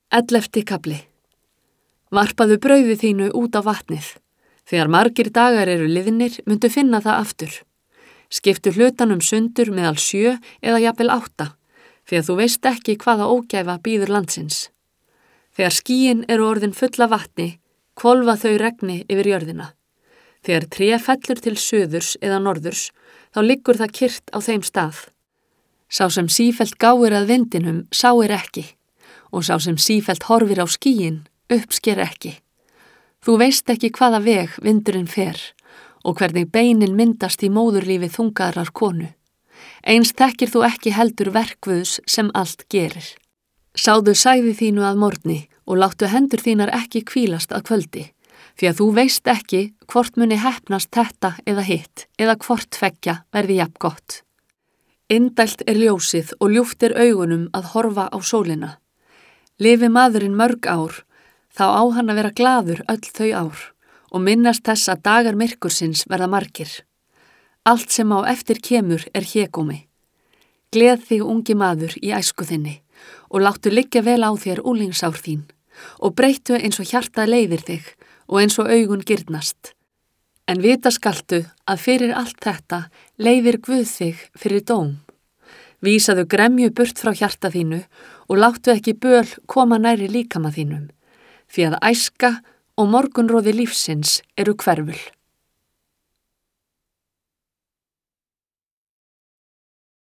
11. kafli. Varpaðu brauði þínu út á vatnið. Þegar margir dagar eru liðnir, muntu finna það aftur. Skiptu hlutanum sundur meðal 7 eða jafnvel 8, því að þú veist ekki hvaða ógæfa bíður landsins. Þegar skýin eru orðin full af vatni, hvolfa þau regni yfir jörðina. Þegar tré fellur til suðurs eða norðurs, þá liggur það kyrrt á þeim stað. Sá sem sífellt gáir að vindinum sáir ekki, og sá sem sífellt horfir á skýin uppsker ekki. Þú veist ekki hvaða veg vindurinn fer og hvernig beinin myndast í móðurlífi þungaðrar konu. Eins þekkir þú ekki heldur verk Guðs sem allt gerir. Sáðu sæði þínu að morgni og láttu hendur þínar ekki hvílast að kvöldi, því að þú veist ekki hvort muni heppnast þetta eða hitt, eða hvort tveggja verði jafn gott. Indælt er ljósið og ljúft er augunum að horfa á sólina. Lifi maðurinn mörg ár, þá á hann að vera glaður öll þau ár og minnast þess að dagar myrkursins verða margir. Allt sem á eftir kemur er hégómi. Gleð þig ungi maður í æsku þinni og láttu liggja vel á þér úlingsár þín og breyttu eins og hjartað leiðir þig og eins og augun girnast. En vita skaltu að fyrir allt þetta leiðir Guð þig fyrir dóm. Vísaðu gremju burt frá hjarta þínu og láttu ekki böl koma nærri líkama þínum, því að æska og morgunroði lífsins eru hverful.